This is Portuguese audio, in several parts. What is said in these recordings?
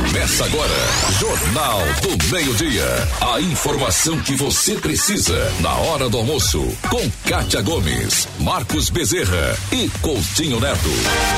Começa agora, Jornal do Meio-Dia. A informação que você precisa na hora do almoço. Com Kátia Gomes, Marcos Bezerra e Coutinho Neto.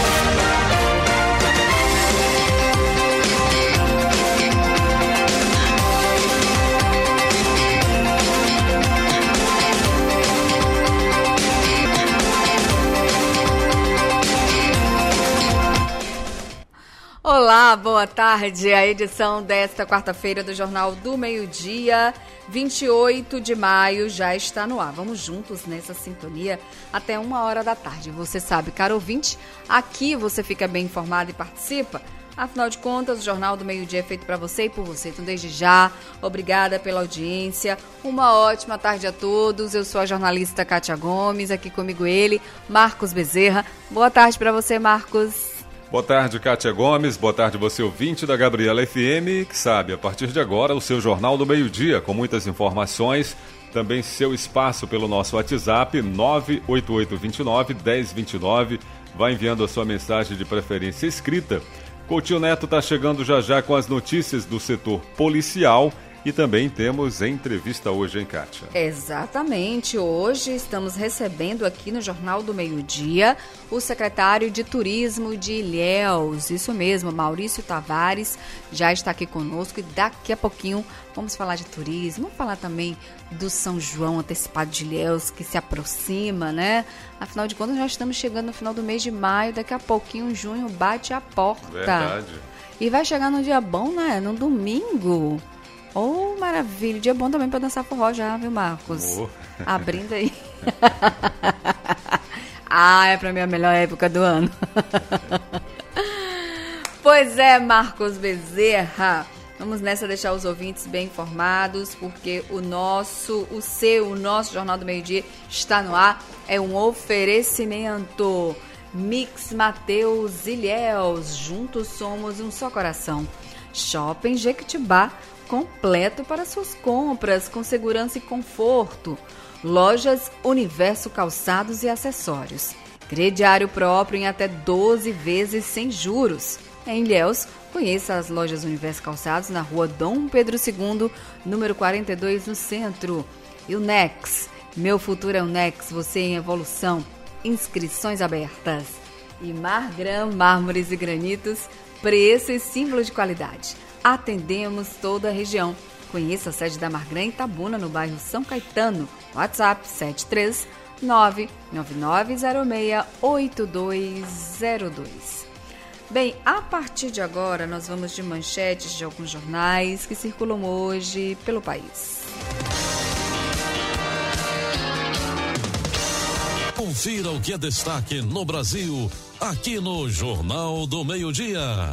Olá, boa tarde. A edição desta quarta-feira do Jornal do Meio-Dia, 28 de maio, já está no ar. Vamos juntos nessa sintonia até 1h da tarde. Você sabe, caro ouvinte, aqui você fica bem informado e participa. Afinal de contas, o Jornal do Meio-Dia é feito para você e por você. Então, desde já, obrigada pela audiência. Uma ótima tarde a todos. Eu sou a jornalista Kátia Gomes, aqui comigo ele, Marcos Bezerra. Boa tarde para você, Marcos. Boa tarde, Kátia Gomes. Boa tarde, você ouvinte da Gabriela FM, que sabe, a partir de agora, o seu Jornal do Meio-Dia, com muitas informações, também seu espaço pelo nosso WhatsApp, 98829-1029. Vai enviando a sua mensagem de preferência escrita. Coutinho Neto está chegando já com as notícias do setor policial. E também temos entrevista hoje, hein, Kátia? Exatamente. Hoje estamos recebendo aqui no Jornal do Meio-Dia o secretário de Turismo de Ilhéus. Isso mesmo, Maurício Tavares já está aqui conosco e daqui a pouquinho vamos falar de turismo. Vamos falar também do São João antecipado de Ilhéus que se aproxima, né? Afinal de contas, já estamos chegando no final do mês de maio. Daqui a pouquinho, junho bate a porta. Verdade. E vai chegar num dia bom, né? No domingo. Oh, maravilha. Dia bom também para dançar forró já, viu, Marcos? Oh. Abrindo aí. É pra mim a melhor época do ano. Pois é, Marcos Bezerra. Vamos nessa deixar os ouvintes bem informados, porque o nosso Jornal do Meio-Dia está no ar. É um oferecimento. Mix Mateus Ilhéus. Juntos somos um só coração. Shopping Jequitibá. Completo para suas compras, com segurança e conforto. Lojas Universo Calçados e Acessórios. Crediário próprio em até 12 vezes sem juros. Em Ilhéus, conheça as lojas Universo Calçados na rua Dom Pedro II, número 42, no centro. E o Nex. Meu futuro é o Nex, você em evolução. Inscrições abertas. E Margram, mármores e granitos, preço e símbolo de qualidade. Atendemos toda a região. Conheça a sede da Margram em Itabuna, no bairro São Caetano. WhatsApp 73999068202. Bem, a partir de agora nós vamos de manchetes de alguns jornais que circulam hoje pelo país. Confira o que é destaque no Brasil, aqui no Jornal do Meio-Dia.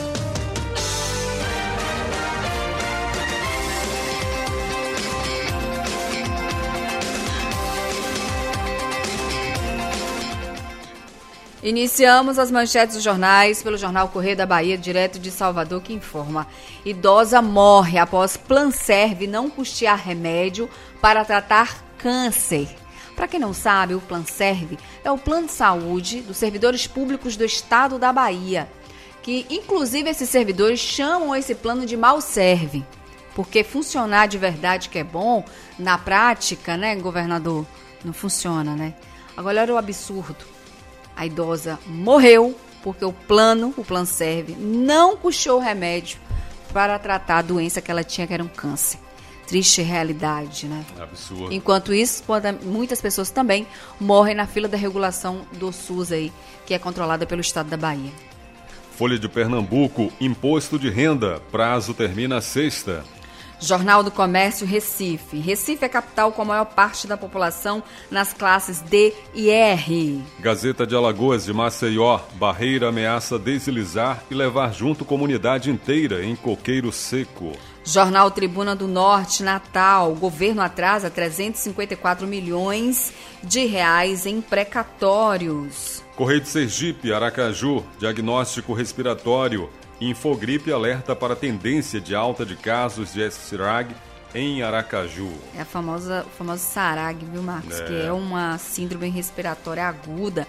Iniciamos as manchetes dos jornais pelo jornal Correio da Bahia, direto de Salvador, que informa: idosa morre após Planserv não custear remédio para tratar câncer. Para quem não sabe, o Planserv é o plano de saúde dos servidores públicos do estado da Bahia, que inclusive esses servidores chamam esse plano de Malserve, porque funcionar de verdade que é bom, na prática, né, governador, não funciona, né? Agora olha o absurdo. A idosa morreu porque o Planserv, não custeou remédio para tratar a doença que ela tinha, que era um câncer. Triste realidade, né? Absurdo. Enquanto isso, muitas pessoas também morrem na fila da regulação do SUS aí, que é controlada pelo estado da Bahia. Folha de Pernambuco, imposto de renda, prazo termina sexta. Jornal do Comércio, Recife. Recife é a capital com a maior parte da população nas classes D e R. Gazeta de Alagoas de Maceió. Barreira ameaça deslizar e levar junto comunidade inteira em coqueiro seco. Jornal Tribuna do Norte, Natal. Governo atrasa 354 milhões de reais em precatórios. Correio de Sergipe, Aracaju. Diagnóstico respiratório. Infogripe alerta para tendência de alta de casos de SRAG em Aracaju. É o famoso SARAG, viu, Marcos? Que é uma síndrome respiratória aguda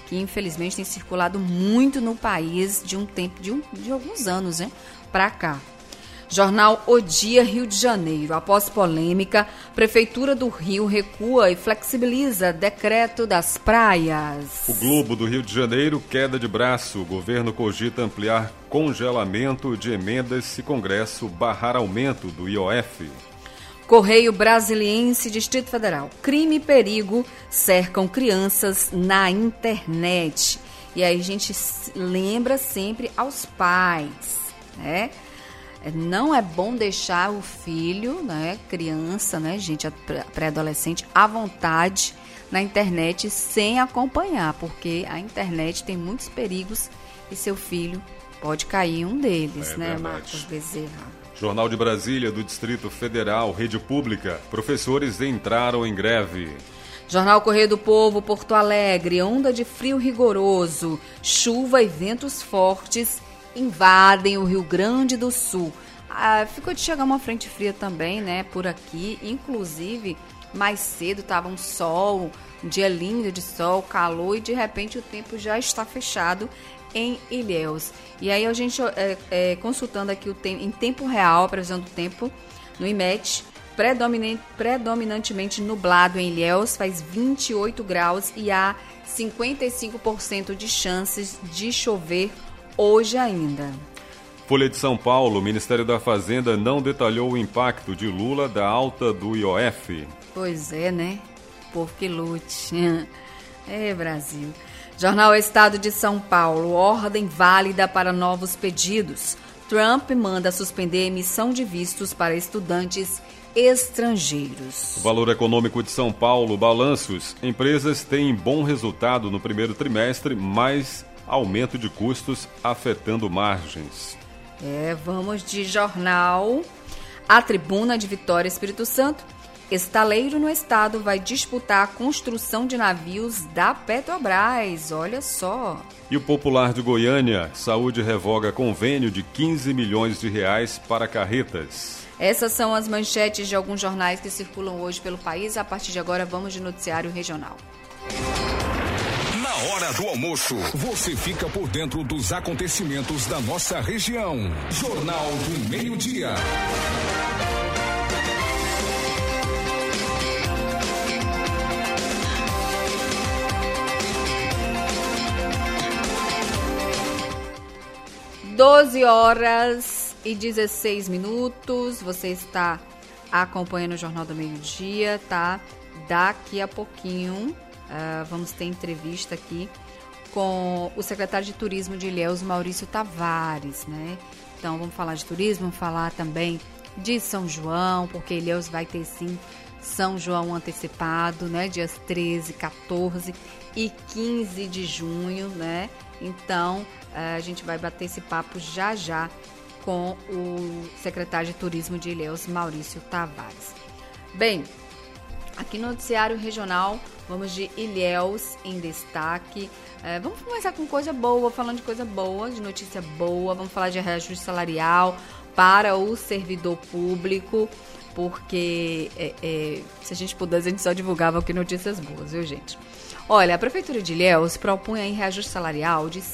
que infelizmente tem circulado muito no país de alguns anos, né, para cá. Jornal O Dia, Rio de Janeiro. Após polêmica, Prefeitura do Rio recua e flexibiliza decreto das praias. O Globo do Rio de Janeiro, queda de braço. O governo cogita ampliar congelamento de emendas se Congresso barrar aumento do IOF. Correio Brasiliense, Distrito Federal. Crime e perigo cercam crianças na internet. E aí a gente lembra sempre aos pais, né? Não é bom deixar o filho, né, criança, né, gente, pré-adolescente, à vontade na internet sem acompanhar, porque a internet tem muitos perigos e seu filho pode cair em um deles, né, verdade. Marcos Bezerra? Jornal de Brasília, do Distrito Federal, Rede Pública. Professores entraram em greve. Jornal Correio do Povo, Porto Alegre. Onda de frio rigoroso, chuva e ventos fortes invadem o Rio Grande do Sul. Ficou de chegar uma frente fria também, né, por aqui. Inclusive, mais cedo estava um sol, um dia lindo de sol, calor, e de repente o tempo já está fechado em Ilhéus. E aí a gente, consultando aqui em tempo real, a previsão do tempo no IMET, predominantemente nublado em Ilhéus, faz 28 graus e há 55% de chances de chover hoje ainda. Folha de São Paulo, o Ministério da Fazenda não detalhou o impacto de Lula da alta do IOF. Pois é, né? Povo que lute. Brasil. Jornal Estado de São Paulo, ordem válida para novos pedidos. Trump manda suspender a emissão de vistos para estudantes estrangeiros. O Valor Econômico de São Paulo, balanços. Empresas têm bom resultado no primeiro trimestre, mas aumento de custos afetando margens. Vamos de jornal. A Tribuna de Vitória, Espírito Santo. Estaleiro no estado vai disputar a construção de navios da Petrobras. Olha só. E o Popular de Goiânia. Saúde revoga convênio de 15 milhões de reais para carretas. Essas são as manchetes de alguns jornais que circulam hoje pelo país. A partir de agora, vamos de noticiário regional. Na hora do almoço, você fica por dentro dos acontecimentos da nossa região. Jornal do Meio-Dia. (12h16). Você está acompanhando o Jornal do Meio-Dia, tá? Daqui a pouquinho vamos ter entrevista aqui com o secretário de Turismo de Ilhéus, Maurício Tavares, né? Então vamos falar de turismo, vamos falar também de São João, porque Ilhéus vai ter sim São João antecipado, né? Dias 13, 14 e 15 de junho, né? Então a gente vai bater esse papo já com o secretário de Turismo de Ilhéus, Maurício Tavares. Bem, aqui no Noticiário Regional, vamos de Ilhéus em destaque. Vamos começar com coisa boa, falando de coisa boa, de notícia boa. Vamos falar de reajuste salarial para o servidor público, porque se a gente pudesse, a gente só divulgava aqui notícias boas, viu, gente? Olha, a Prefeitura de Ilhéus propõe aí reajuste salarial de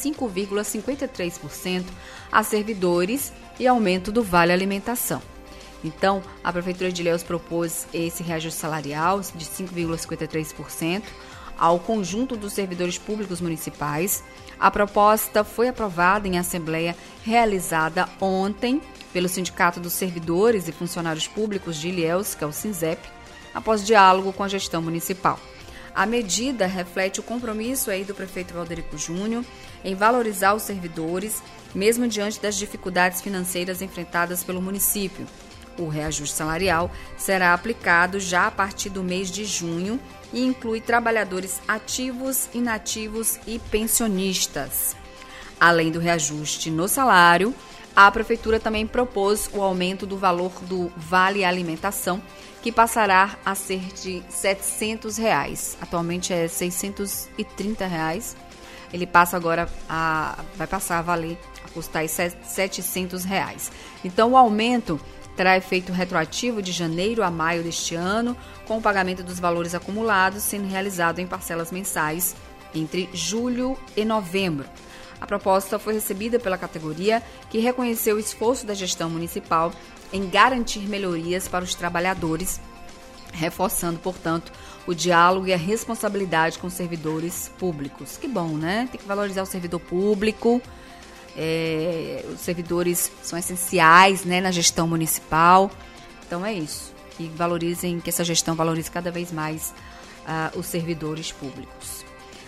5,53% a servidores e aumento do Vale Alimentação. Então, a Prefeitura de Ilhéus propôs esse reajuste salarial de 5,53% ao conjunto dos servidores públicos municipais. A proposta foi aprovada em assembleia realizada ontem pelo Sindicato dos Servidores e Funcionários Públicos de Ilhéus, que é o SINSEP, após diálogo com a gestão municipal. A medida reflete o compromisso aí do prefeito Valderico Júnior em valorizar os servidores, mesmo diante das dificuldades financeiras enfrentadas pelo município. O reajuste salarial será aplicado já a partir do mês de junho e inclui trabalhadores ativos, inativos e pensionistas. Além do reajuste no salário, a Prefeitura também propôs o aumento do valor do Vale Alimentação, que passará a ser de R$ 700. Atualmente é R$ 630. Ele passa agora vai passar a valer, a custar R$ 700. Então, o aumento terá efeito retroativo de janeiro a maio deste ano, com o pagamento dos valores acumulados sendo realizado em parcelas mensais entre julho e novembro. A proposta foi recebida pela categoria, que reconheceu o esforço da gestão municipal em garantir melhorias para os trabalhadores, reforçando, portanto, o diálogo e a responsabilidade com os servidores públicos. Que bom, né? Tem que valorizar o servidor público. Os servidores são essenciais, né, na gestão municipal. Então é isso. Que essa gestão valorize cada vez mais os servidores públicos.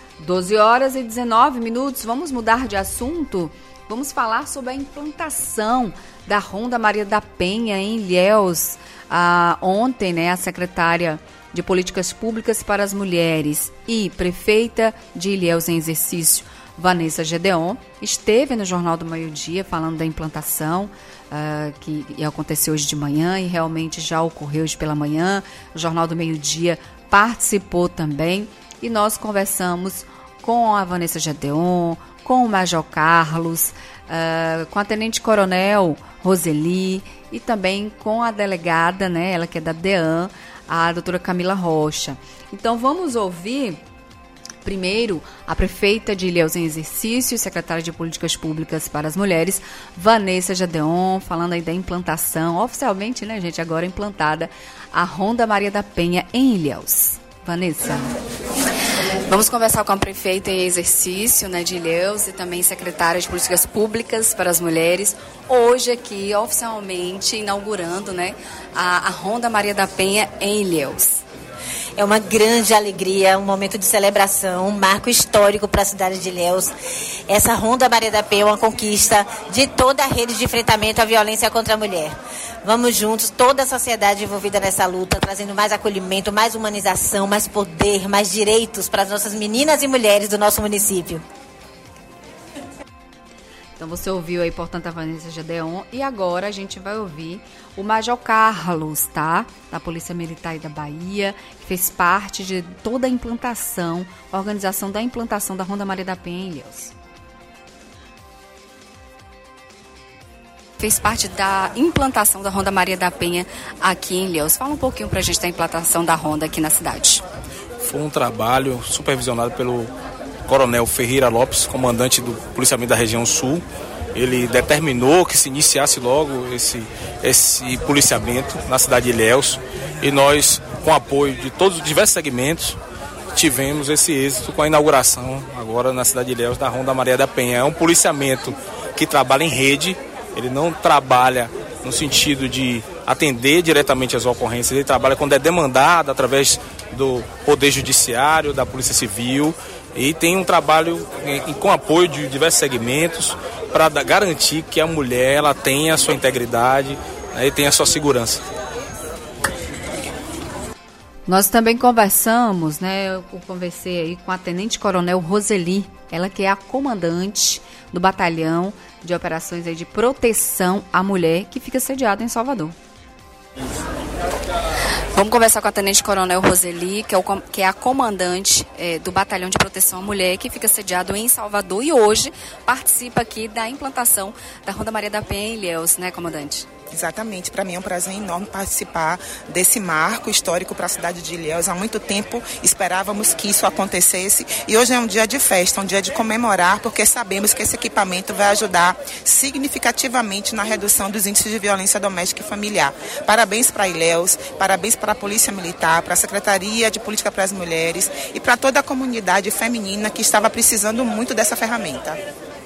12h19, vamos mudar de assunto. Vamos falar sobre a implantação da Ronda Maria da Penha em Ilhéus. Ontem, né, a secretária de Políticas Públicas para as Mulheres e prefeita de Ilhéus em exercício, Vanessa Gedeon, esteve no Jornal do Meio-Dia falando da implantação que aconteceu hoje de manhã e realmente já ocorreu hoje pela manhã. O Jornal do Meio-Dia participou também e nós conversamos com a Vanessa Gedeon, com o Major Carlos, com a Tenente Coronel Roseli e também com a delegada, né, ela que é da DEAN, a doutora Camila Rocha. Então vamos ouvir primeiro a prefeita de Ilhéus em exercício, secretária de Políticas Públicas para as Mulheres, Vanessa Gedeon, falando aí da implantação, oficialmente, né, gente, agora implantada, a Ronda Maria da Penha em Ilhéus. Vanessa. Vamos conversar com a prefeita em exercício, né, de Ilhéus e também secretária de Políticas Públicas para as Mulheres, hoje aqui oficialmente inaugurando, né, a Ronda Maria da Penha em Ilhéus. É uma grande alegria, um momento de celebração, um marco histórico para a cidade de Ilhéus. Essa Ronda Maria da Penha é uma conquista de toda a rede de enfrentamento à violência contra a mulher. Vamos juntos, toda a sociedade envolvida nessa luta, trazendo mais acolhimento, mais humanização, mais poder, mais direitos para as nossas meninas e mulheres do nosso município. Então você ouviu aí, portanto, a Vanessa Gedeon e agora a gente vai ouvir o Major Carlos, tá? Da Polícia Militar da Bahia, que fez parte de toda a implantação, a organização da implantação da Ronda Maria da Penha em Ilhéus. Fez parte da implantação da Ronda Maria da Penha aqui em Ilhéus. Fala um pouquinho pra gente da implantação da Ronda aqui na cidade. Foi um trabalho supervisionado pelo Coronel Ferreira Lopes, comandante do policiamento da região sul. Ele determinou que se iniciasse logo esse policiamento na cidade de Ilhéus e nós, com apoio de todos os diversos segmentos, tivemos esse êxito com a inauguração agora na cidade de Ilhéus da Ronda Maria da Penha. É um policiamento que trabalha em rede, ele não trabalha no sentido de atender diretamente as ocorrências, ele trabalha quando é demandado através do Poder Judiciário, da Polícia Civil, e tem um trabalho com apoio de diversos segmentos para garantir que a mulher ela tenha a sua integridade, né, e tenha a sua segurança. Nós também conversamos, né? Eu conversei aí com a Tenente Coronel Roseli, ela que é a comandante do batalhão de operações aí de proteção à mulher que fica sediado em Salvador. Vamos conversar com a Tenente Coronel Roseli, que é a comandante do Batalhão de Proteção à Mulher, que fica sediado em Salvador e hoje participa aqui da implantação da Ronda Maria da Penha em Ilhéus, né, comandante? Exatamente, para mim é um prazer enorme participar desse marco histórico para a cidade de Ilhéus. Há muito tempo esperávamos que isso acontecesse e hoje é um dia de festa, um dia de comemorar, porque sabemos que esse equipamento vai ajudar significativamente na redução dos índices de violência doméstica e familiar. Parabéns para Ilhéus, parabéns para a Polícia Militar, para a Secretaria de Política para as Mulheres e para toda a comunidade feminina que estava precisando muito dessa ferramenta.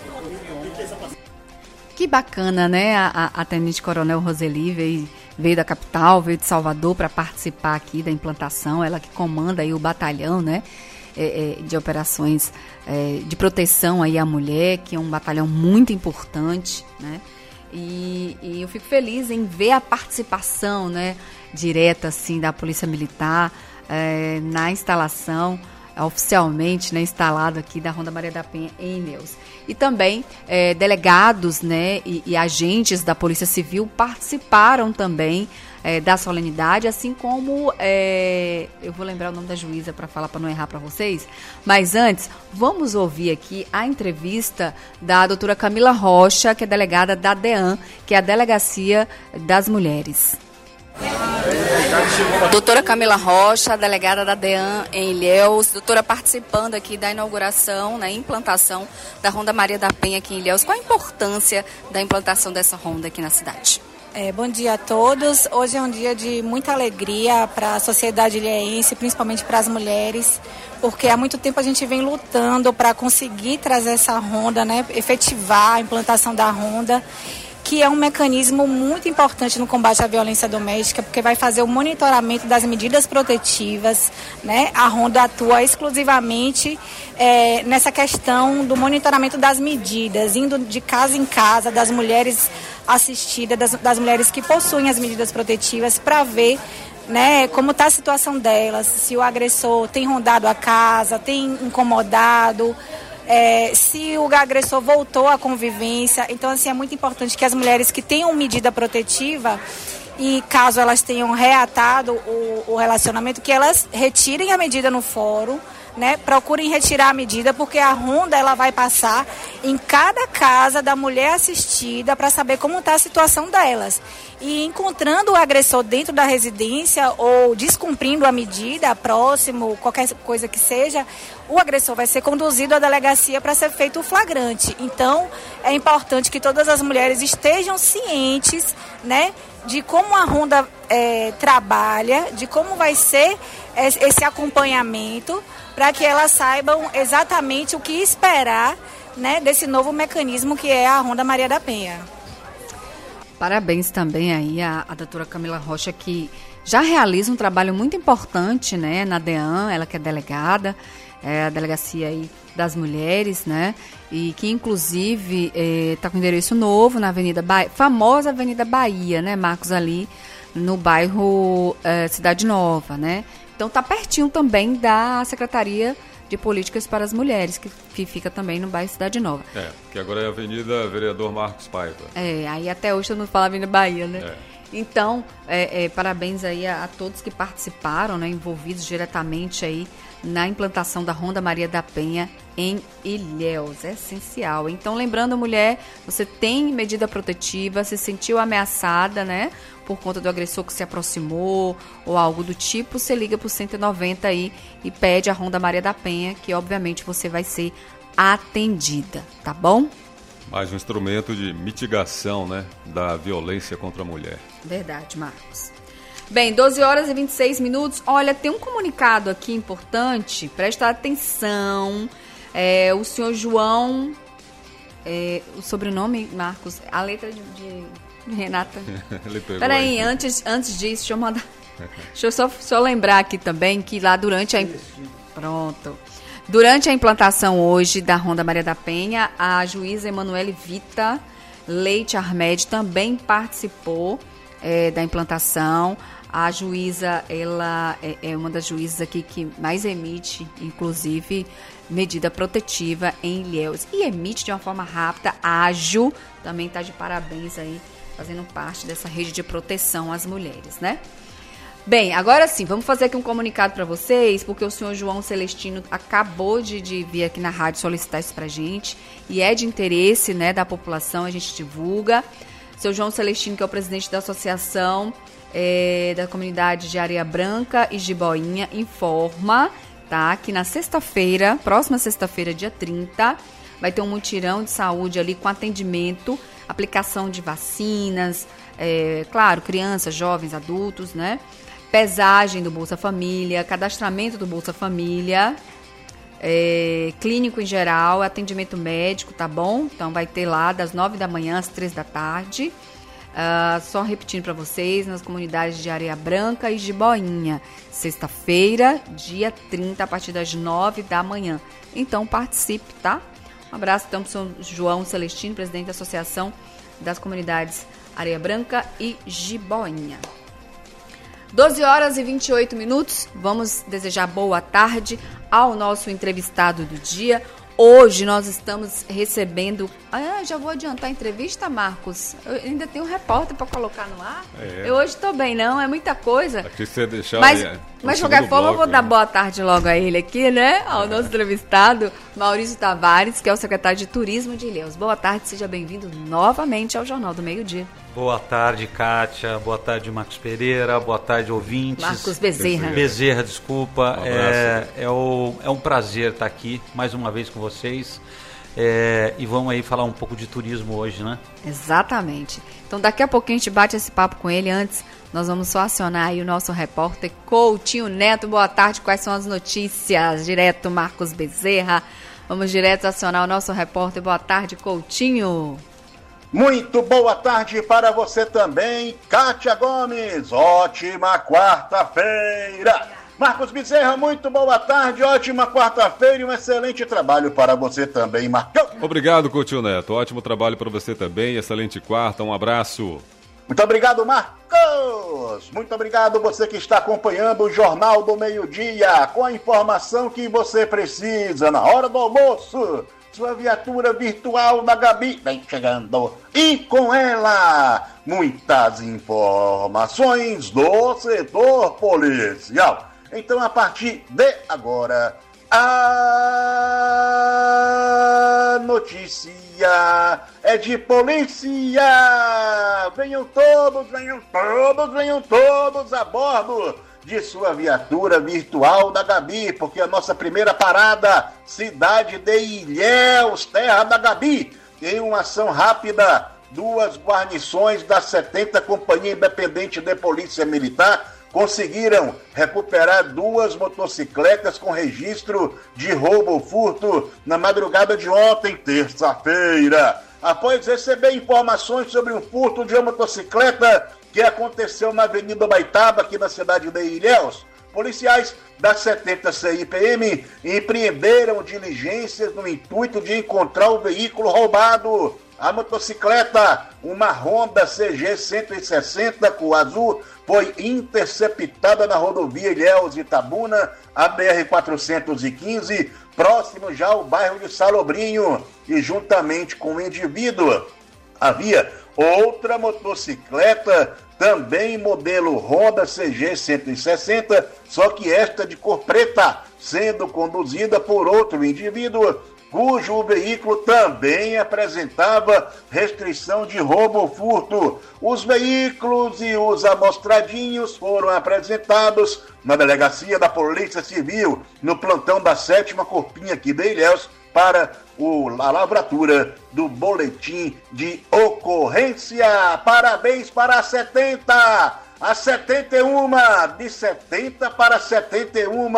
Que bacana, né? A Tenente Coronel Roseli veio da capital, veio de Salvador para participar aqui da implantação. Ela que comanda aí o batalhão, né? De operações de proteção aí à mulher, que é um batalhão muito importante, né? E eu fico feliz em ver a participação, né, direta assim da Polícia Militar na instalação, oficialmente, né, instalado aqui da Ronda Maria da Penha em Ilhéus. E também delegados, né, e agentes da Polícia Civil participaram também da solenidade, assim como eu vou lembrar o nome da juíza para falar, para não errar para vocês, mas antes vamos ouvir aqui a entrevista da doutora Camila Rocha, que é delegada da DEAN, que é a Delegacia das Mulheres. Doutora Camila Rocha, delegada da DEAN em Ilhéus. Doutora, participando aqui da inauguração, né, implantação da Ronda Maria da Penha aqui em Ilhéus. Qual a importância da implantação dessa ronda aqui na cidade? Bom dia a todos. Hoje é um dia de muita alegria para a sociedade ilhéense, principalmente para as mulheres, porque há muito tempo a gente vem lutando para conseguir trazer essa ronda, né, efetivar a implantação da ronda, que é um mecanismo muito importante no combate à violência doméstica, porque vai fazer o monitoramento das medidas protetivas, né? A ronda atua exclusivamente nessa questão do monitoramento das medidas, indo de casa em casa das mulheres assistidas, das mulheres que possuem as medidas protetivas, para ver, né, como está a situação delas, se o agressor tem rondado a casa, tem incomodado, se o agressor voltou à convivência. Então, assim, é muito importante que as mulheres que tenham medida protetiva e caso elas tenham reatado o relacionamento, que elas retirem a medida no fórum, né? Procurem retirar a medida, porque a ronda ela vai passar em cada casa da mulher assistida para saber como está a situação delas. E encontrando o agressor dentro da residência ou descumprindo a medida, próximo, qualquer coisa que seja, o agressor vai ser conduzido à delegacia para ser feito o flagrante. Então, é importante que todas as mulheres estejam cientes, né, de como a ronda trabalha, de como vai ser esse acompanhamento, para que elas saibam exatamente o que esperar, né, desse novo mecanismo que é a Ronda Maria da Penha. Parabéns também aí a doutora Camila Rocha, que já realiza um trabalho muito importante, né, na DEAN, ela que é delegada, a delegacia aí das mulheres, né, e que inclusive está com endereço novo na Avenida Bahia, famosa Avenida Bahia, né, Marcos, ali no bairro Cidade Nova, né. Então está pertinho também da Secretaria de Políticas para as Mulheres, que fica também no bairro Cidade Nova. Que agora é a Avenida Vereador Marcos Paiva. Aí até hoje todo mundo fala Avenida Bahia, né? Então, parabéns aí a todos que participaram, né, envolvidos diretamente aí na implantação da Ronda Maria da Penha em Ilhéus. É essencial. Então, lembrando, mulher, você tem medida protetiva, se sentiu ameaçada, né, por conta do agressor que se aproximou ou algo do tipo, você liga para o 190 aí e pede a Ronda Maria da Penha, que obviamente você vai ser atendida, tá bom? Mais um instrumento de mitigação, né, da violência contra a mulher. Verdade, Marcos. Bem, 12 horas e 26 minutos. Olha, tem um comunicado aqui importante, presta atenção. O senhor João, o sobrenome, Marcos, a letra de Renata. Peraí, antes disso, deixa eu mandar. Deixa eu só lembrar aqui também que lá durante Durante a implantação hoje da Ronda Maria da Penha, a juíza Emanuele Vita Leite Armed também participou da implantação. A juíza, ela é uma das juízas aqui que mais emite, inclusive, medida protetiva em Ilhéus. E emite de uma forma rápida, ágil, também está de parabéns aí, fazendo parte dessa rede de proteção às mulheres, né? Bem, agora sim, vamos fazer aqui um comunicado para vocês, porque o senhor João Celestino acabou de vir aqui na rádio solicitar isso pra gente, e é de interesse, né, da população, a gente divulga. Seu João Celestino, que é o presidente da Associação da Comunidade de Areia Branca e Jiboinha, informa, tá, que na sexta-feira, próxima sexta-feira, dia 30, vai ter um mutirão de saúde ali com atendimento, aplicação de vacinas, claro, crianças, jovens, adultos, né? Pesagem do Bolsa Família, cadastramento do Bolsa Família, clínico em geral, atendimento médico, tá bom? Então vai ter lá das 9 da manhã às 3 da tarde. Só repetindo para vocês, nas comunidades de Areia Branca e Jiboinha, sexta-feira, dia 30, a partir das 9 da manhã. Então participe, tá? Um abraço então para o senhor João Celestino, presidente da Associação das Comunidades Areia Branca e Jiboinha. 12 horas e 28 minutos, vamos desejar boa tarde ao nosso entrevistado do dia. Hoje nós estamos recebendo... já vou adiantar a entrevista, Marcos? Eu ainda tenho um repórter para colocar no ar. Eu hoje estou bem, não? É muita coisa. Aqui você deixar mas Mas de qualquer forma, eu vou dar boa tarde logo a ele aqui, né? Ao nosso entrevistado, Maurício Tavares, que é o secretário de Turismo de Ilhéus. Boa tarde, seja bem-vindo novamente ao Jornal do Meio-Dia. Boa tarde, Kátia. Boa tarde, Marcos Pereira. Boa tarde, ouvintes. Marcos Bezerra. Bezerra, desculpa. Um É um prazer estar aqui mais uma vez com vocês. E vamos aí falar um pouco de turismo hoje, né? Exatamente. Então daqui a pouquinho a gente bate esse papo com ele. Antes, nós vamos só acionar aí o nosso repórter Coutinho Neto. Boa tarde, quais são as notícias? Direto, Marcos Bezerra. Vamos direto acionar o nosso repórter. Boa tarde, Coutinho. Muito boa tarde para você também, Kátia Gomes. Ótima quarta-feira. Marcos Bezerra, muito boa tarde, ótima quarta-feira e um excelente trabalho para você também, Marcão. Obrigado, Coutinho Neto. Ótimo trabalho para você também. Excelente quarta, um abraço. Muito obrigado, Marcos. Muito obrigado você que está acompanhando o Jornal do Meio-Dia com a informação que você precisa na hora do almoço. Sua viatura virtual da Gabi vem chegando. E com ela, muitas informações do setor policial. Então, a partir de agora, a notícia é de polícia. Venham todos a bordo de sua viatura virtual da Gabi, porque a nossa primeira parada, cidade de Ilhéus, terra da Gabi, em uma ação rápida, 2 guarnições da 70 Companhia Independente de Polícia Militar conseguiram recuperar 2 motocicletas com registro de roubo ou furto na madrugada de ontem, terça-feira. Após receber informações sobre um furto de uma motocicleta que aconteceu na Avenida Baitaba, aqui na cidade de Ilhéus, policiais da 70 CIPM empreenderam diligências no intuito de encontrar o veículo roubado. A motocicleta, uma Honda CG 160 cor azul, foi interceptada na rodovia Ilhéus-Itabuna, a BR-415, próximo já ao bairro de Salobrinho, e juntamente com o indivíduo havia outra motocicleta, também modelo Honda CG 160, só que esta de cor preta, sendo conduzida por outro indivíduo, cujo veículo também apresentava restrição de roubo ou furto. Os veículos e os amostradinhos foram apresentados na delegacia da Polícia Civil, no plantão da 7ª Corpinha aqui de Ilhéus, para a lavratura do boletim de ocorrência. Parabéns para a 70, a 71, de 70 para 71,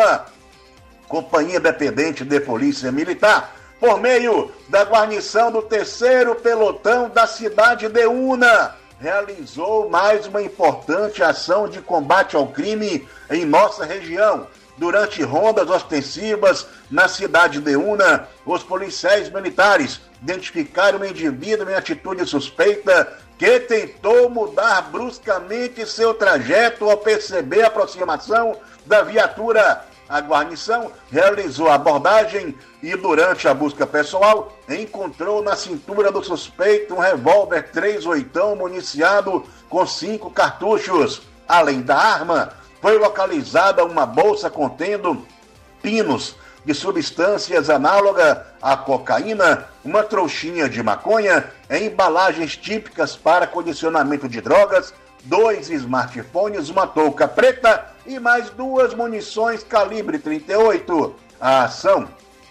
Companhia Independente de Polícia Militar, por meio da guarnição do 3º Pelotão da cidade de Una, realizou mais uma importante ação de combate ao crime em nossa região. Durante rondas ostensivas na cidade de Una, os policiais militares identificaram um indivíduo em atitude suspeita que tentou mudar bruscamente seu trajeto ao perceber a aproximação da viatura. A guarnição realizou a abordagem e, durante a busca pessoal, encontrou na cintura do suspeito um revólver 38 municiado com 5 cartuchos. Além da arma, foi localizada uma bolsa contendo pinos de substâncias análogas à cocaína, uma trouxinha de maconha, embalagens típicas para condicionamento de drogas, 2 smartphones, uma touca preta e mais 2 munições calibre 38. A ação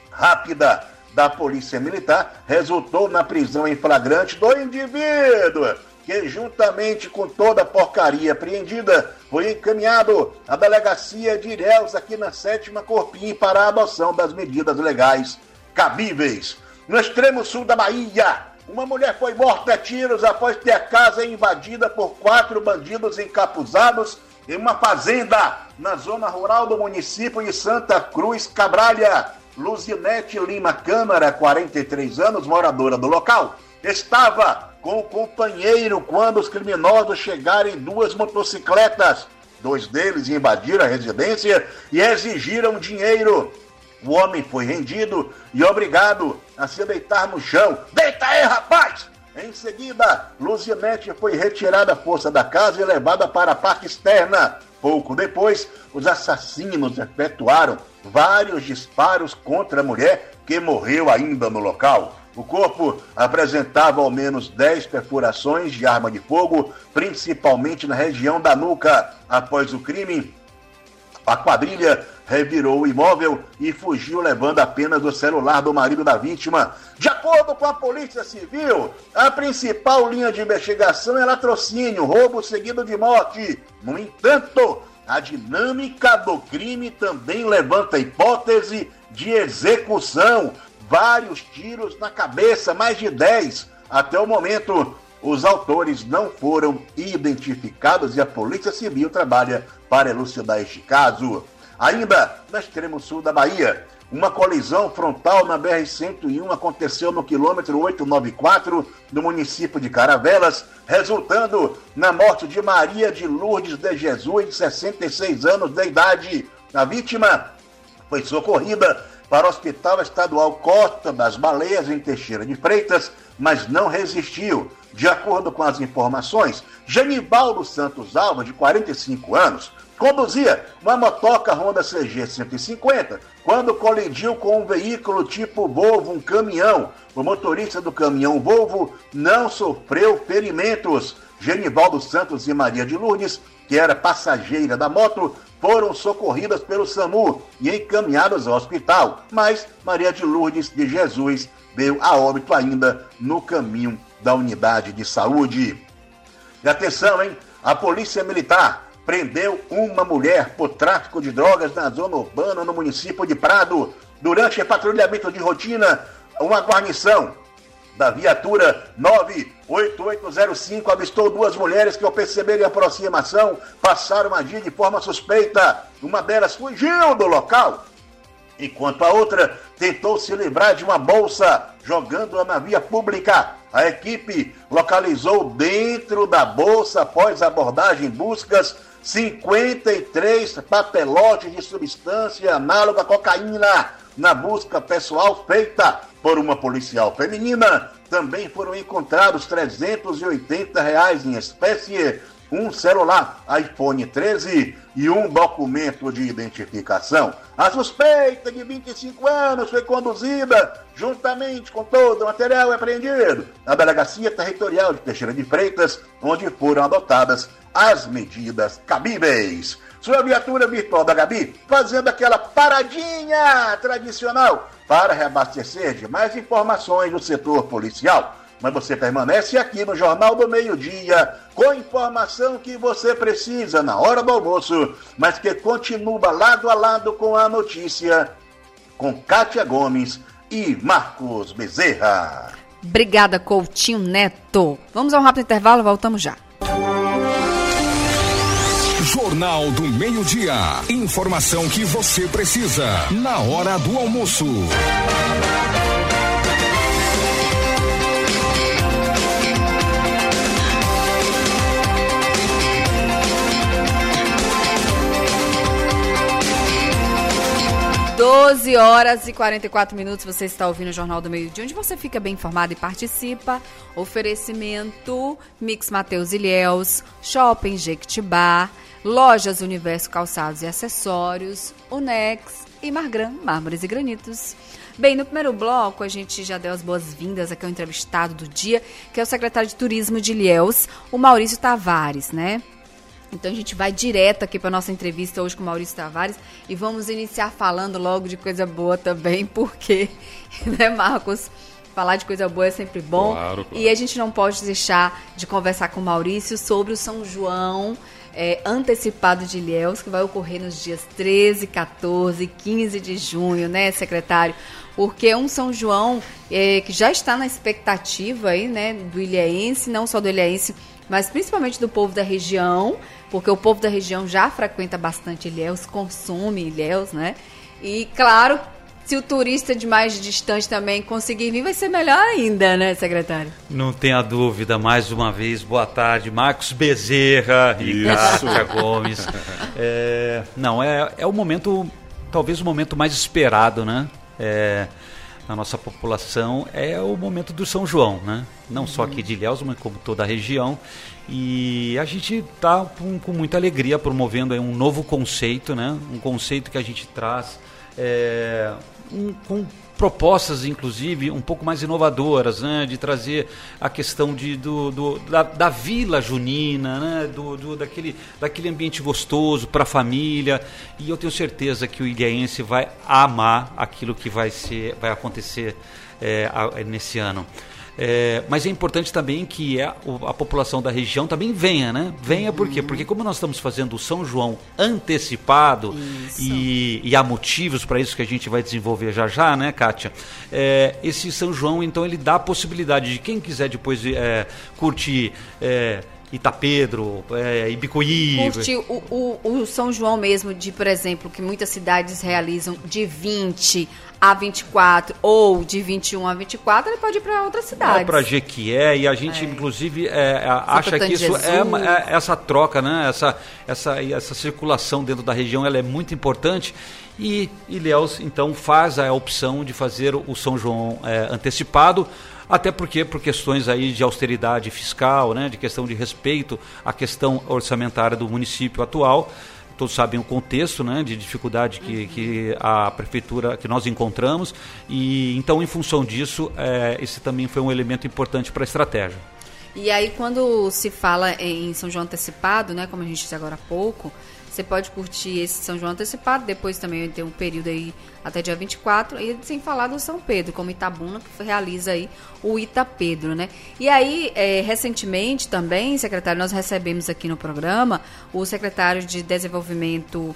rápida da Polícia Militar resultou na prisão em flagrante do indivíduo, que juntamente com toda a porcaria apreendida foi encaminhado à delegacia de Ilhéus aqui na 7ª Corpinha para a adoção das medidas legais cabíveis. No extremo sul da Bahia, uma mulher foi morta a tiros após ter a casa invadida por 4 bandidos encapuzados em uma fazenda na zona rural do município de Santa Cruz Cabralha. Luzinete Lima Câmara, 43 anos, moradora do local, estava com o companheiro quando os criminosos chegaram em 2 motocicletas. 2 deles invadiram a residência e exigiram dinheiro. O homem foi rendido e obrigado a se deitar no chão. Deita aí, rapaz! Em seguida, Luzinete foi retirada à força da casa e levada para a parte externa. Pouco depois, os assassinos efetuaram vários disparos contra a mulher, que morreu ainda no local. O corpo apresentava ao menos 10 perfurações de arma de fogo, principalmente na região da nuca. Após o crime, a quadrilha revirou o imóvel e fugiu, levando apenas o celular do marido da vítima. De acordo com a Polícia Civil, a principal linha de investigação é latrocínio, roubo seguido de morte. No entanto, a dinâmica do crime também levanta a hipótese de execução. Vários tiros na cabeça, mais de 10. Até o momento, os autores não foram identificados e a Polícia Civil trabalha para elucidar este caso. Ainda no extremo sul da Bahia, uma colisão frontal na BR-101 aconteceu no quilômetro 894 do município de Caravelas, resultando na morte de Maria de Lourdes de Jesus, de 66 anos de idade. A vítima foi socorrida para o Hospital Estadual Costa das Baleias, em Teixeira de Freitas, mas não resistiu. De acordo com as informações, Genivaldo Santos Alves, de 45 anos, conduzia uma motoca Honda CG 150 quando colidiu com um veículo tipo Volvo, um caminhão. O motorista do caminhão Volvo não sofreu ferimentos. Genivaldo Santos e Maria de Lourdes, que era passageira da moto, foram socorridas pelo SAMU e encaminhadas ao hospital. Mas Maria de Lourdes de Jesus veio a óbito ainda no caminho da unidade de saúde. E atenção, hein? A Polícia Militar prendeu uma mulher por tráfico de drogas na zona urbana no município de Prado. Durante patrulhamento de rotina, uma guarnição da viatura 98805 avistou duas mulheres que, ao perceberem a aproximação, passaram a agir de forma suspeita. Uma delas fugiu do local, enquanto a outra tentou se livrar de uma bolsa, jogando-a na via pública. A equipe localizou dentro da bolsa, após abordagem e buscas, 53 papelotes de substância análoga à cocaína. Na busca pessoal feita por uma policial feminina, também foram encontrados R$380 em espécie, um celular iPhone 13 e um documento de identificação. A suspeita, de 25 anos, foi conduzida, juntamente com todo o material apreendido, à Delegacia Territorial de Teixeira de Freitas, onde foram adotadas as medidas cabíveis. Sua viatura virtual da Gabi, fazendo aquela paradinha tradicional para reabastecer de mais informações do setor policial. Mas você permanece aqui no Jornal do Meio-Dia, com informação que você precisa na hora do almoço, mas que continua lado a lado com a notícia, com Kátia Gomes e Marcos Bezerra. Obrigada, Coutinho Neto. Vamos a um rápido intervalo, voltamos já. Jornal do Meio-Dia. Informação que você precisa na hora do almoço. Doze horas e 44 minutos, você está ouvindo o Jornal do Meio-Dia, onde você fica bem informado e participa. Oferecimento Mix Mateus Ilhéus, Shopping Jequitibá, Lojas Universo Calçados e Acessórios, Unex e Margran, Mármores e Granitos. Bem, no primeiro bloco a gente já deu as boas-vindas aqui ao entrevistado do dia, que é o secretário de Turismo de Ilhéus, o Maurício Tavares, né? Então a gente vai direto aqui para a nossa entrevista hoje com o Maurício Tavares e vamos iniciar falando logo de coisa boa também, porque, né, Marcos, falar de coisa boa é sempre bom. Claro. E a gente não pode deixar de conversar com o Maurício sobre o São João antecipado de Ilhéus, que vai ocorrer nos dias 13, 14 e 15 de junho, né, secretário? Porque é um São João que já está na expectativa aí, né, do ilhéense, não só do ilhéense, mas principalmente do povo da região, porque o povo da região já frequenta bastante Ilhéus, consome Ilhéus, né? E, claro, se o turista de mais distante também conseguir vir, vai ser melhor ainda, né, secretário? Não tenha dúvida, mais uma vez, boa tarde, Marcos Bezerra e Kátia Gomes. É o momento, talvez o momento mais esperado, né? na nossa população é o momento do São João, né? Não só aqui de Ilhéus, mas como toda a região. E a gente está com muita alegria promovendo aí um novo conceito, né? Um conceito que a gente traz com propostas, inclusive, um pouco mais inovadoras, né? De trazer a questão da vila junina, né? Daquele ambiente gostoso para a família. E eu tenho certeza que o ilhéense vai amar aquilo que vai acontecer nesse ano. Mas é importante também que a população da região também venha, né? Venha por quê? Porque como nós estamos fazendo o São João antecipado e há motivos para isso que a gente vai desenvolver já, né, Kátia? Esse São João, então, ele dá a possibilidade de quem quiser depois curtir Itapedro, Ibicuí. Curtir o São João mesmo, por exemplo, que muitas cidades realizam de 20 a 24 ou de 21 a 24, ele pode ir para outras cidades. Vai para Jequié, e a gente inclusive acha que isso essa troca, né? Essa circulação dentro da região, ela é muito importante. E Ilhéus, então, faz a opção de fazer o São João antecipado, até porque por questões aí de austeridade fiscal, né? De questão de respeito à questão orçamentária do município atual. Todos sabem o contexto, né, de dificuldade que a prefeitura, que nós encontramos, e então, em função disso, esse também foi um elemento importante para a estratégia. E aí, quando se fala em São João antecipado, né, como a gente disse agora há pouco, você pode curtir esse São João antecipado, depois também tem um período aí até dia 24, e sem falar do São Pedro, como Itabuna, que realiza aí o Itapedro, né? E aí, recentemente também, secretário, nós recebemos aqui no programa o secretário de Desenvolvimento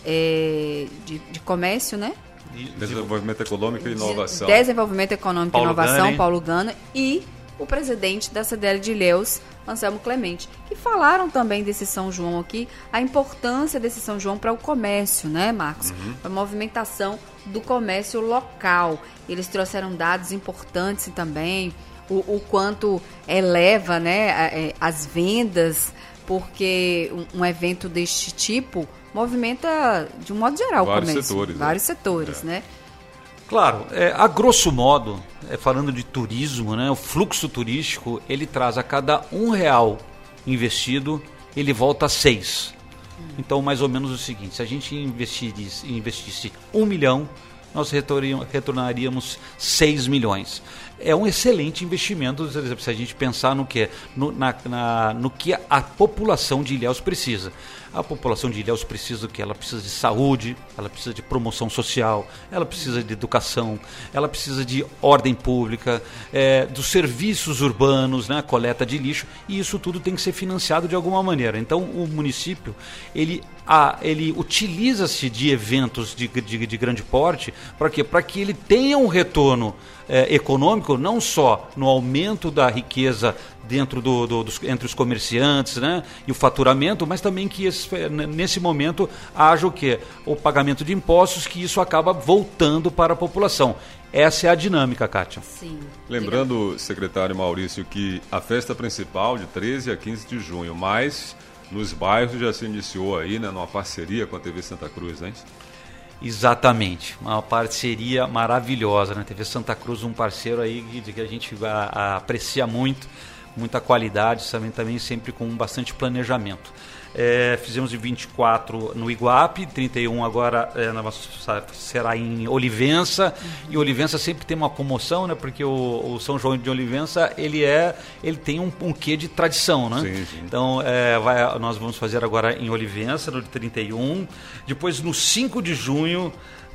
de Comércio, né? Desenvolvimento Econômico e Inovação. Desenvolvimento Econômico e Inovação, Paulo Gana, e o presidente da CDL de Ilhéus, Anselmo Clemente, que falaram também desse São João aqui, a importância desse São João para o comércio, né, Marcos? Para a movimentação do comércio local. Eles trouxeram dados importantes também, o quanto eleva, né, as vendas, porque um evento deste tipo movimenta, de um modo geral, o comércio. Vários setores, né? Claro, a grosso modo, falando de turismo, né, o fluxo turístico, ele traz a cada R$1 investido, ele volta a 6. Então, mais ou menos o seguinte, se a gente investisse 1 milhão, nós retornaríamos 6 milhões. É um excelente investimento, se a gente pensar no que a população de Ilhéus precisa. A população de Ilhéus precisa do que? Ela precisa de saúde, ela precisa de promoção social, ela precisa de educação, ela precisa de ordem pública, dos serviços urbanos, né, coleta de lixo, e isso tudo tem que ser financiado de alguma maneira. Então, o município, ele utiliza-se de eventos de grande porte, para quê? Para que ele tenha um retorno econômico, não só no aumento da riqueza dentro entre os comerciantes, né, e o faturamento, mas também que nesse momento haja o quê? O pagamento de impostos, que isso acaba voltando para a população. Essa é a dinâmica, Kátia. Sim. Lembrando, secretário Maurício, que a festa principal de 13 a 15 de junho, mas nos bairros já se iniciou aí, né, numa parceria com a TV Santa Cruz, né? Exatamente, uma parceria maravilhosa, né? TV Santa Cruz, um parceiro aí que a gente aprecia muito, muita qualidade, também sempre com bastante planejamento. Fizemos em 24 no Iguape, 31 agora será em Olivença, e Olivença sempre tem uma comoção, né? Porque o São João de Olivença, ele tem um quê de tradição, né? Sim, sim. Então, nós vamos fazer agora em Olivença, no 31, depois no 5 de junho,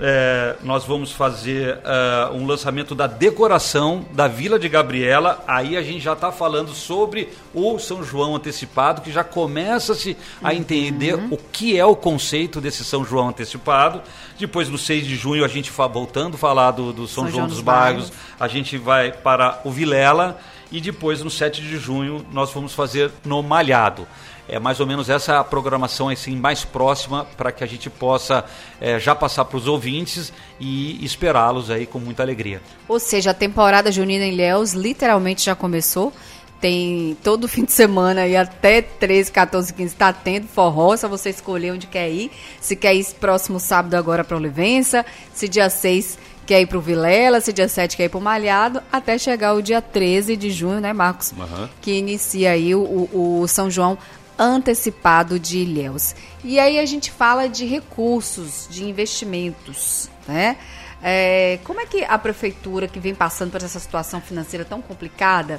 nós vamos fazer um lançamento da decoração da Vila de Gabriela. Aí a gente já está falando sobre o São João antecipado, que já começa-se a entender o que é o conceito desse São João antecipado. Depois, no 6 de junho, a gente voltando a falar do São João dos Bairros, a gente vai para o Vilela, e depois, no 7 de junho, nós vamos fazer no Malhado. É mais ou menos essa a programação assim, mais próxima, para que a gente possa já passar para os ouvintes e esperá-los aí com muita alegria. Ou seja, a temporada junina em Ilhéus literalmente já começou. Tem todo fim de semana e até 13, 14, 15 está tendo forró, só você escolher onde quer ir. Se quer ir próximo sábado agora para Olivença, se dia 6 quer ir pro Vilela, se dia 7 quer ir pro Malhado, até chegar o dia 13 de junho, né, Marcos? Que inicia aí o São João antecipado de Ilhéus. E aí a gente fala de recursos, de investimentos, né? Como é que a prefeitura, que vem passando por essa situação financeira tão complicada,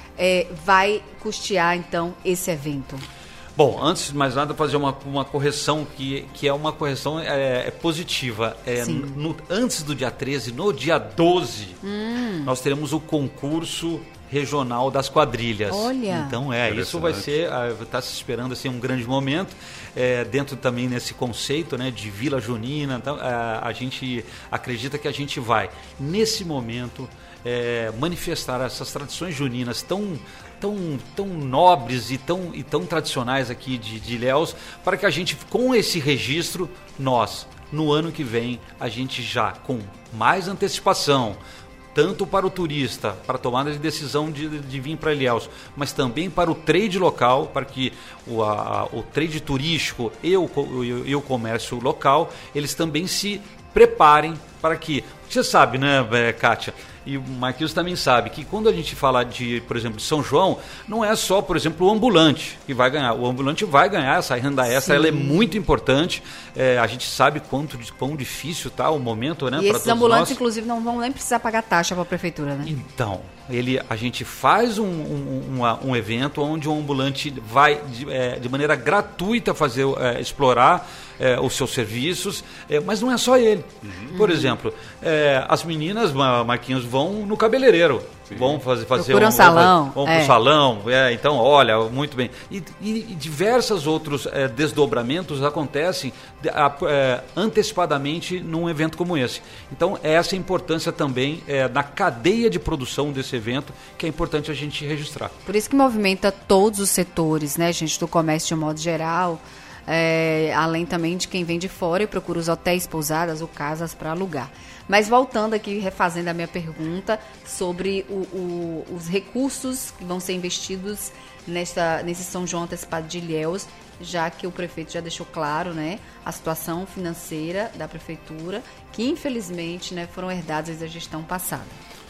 vai custear, então, esse evento? Bom, antes de mais nada, fazer uma correção que é uma correção positiva. Antes do dia 13, no dia 12, nós teremos o concurso regional das quadrilhas. Olha! Então, isso vai ser, está se esperando assim, um grande momento, dentro também nesse conceito, né, de Vila Junina. Então, a gente acredita que a gente vai, nesse momento, manifestar essas tradições juninas tão nobres e tão tradicionais aqui de Ilhéus, para que a gente, com esse registro, nós, no ano que vem, a gente já, com mais antecipação, tanto para o turista, para a tomada de decisão de vir para Ilhéus, mas também para o trade local, para que o trade turístico e o comércio local, eles também se preparem para que... Você sabe, né, Kátia? E o Marquinhos também sabe que quando a gente fala de, por exemplo, de São João, não é só, por exemplo, o ambulante que vai ganhar. O ambulante vai ganhar essa renda extra, ela é muito importante. A gente sabe quão difícil está o momento, né? E esses ambulantes, inclusive, não vão nem precisar pagar taxa para a prefeitura, né? Então, a gente faz um evento onde o ambulante vai, de maneira gratuita, explorar os seus serviços, mas não é só ele. Por exemplo, as meninas, Marquinhos, vão no cabeleireiro. Sim. Vão fazer um salão. Vão pro salão. Então, olha, muito bem. E diversos outros desdobramentos acontecem antecipadamente num evento como esse. Então, essa é a importância também na cadeia de produção desse evento, que é importante a gente registrar. Por isso que movimenta todos os setores, né, gente, do comércio de um modo geral. Além também de quem vem de fora e procura os hotéis, pousadas ou casas para alugar. Mas voltando aqui, refazendo a minha pergunta sobre os recursos que vão ser investidos nesse São João antecipado de Ilhéus, já que o prefeito já deixou claro, né, a situação financeira da prefeitura, que infelizmente, né, foram herdadas da gestão passada.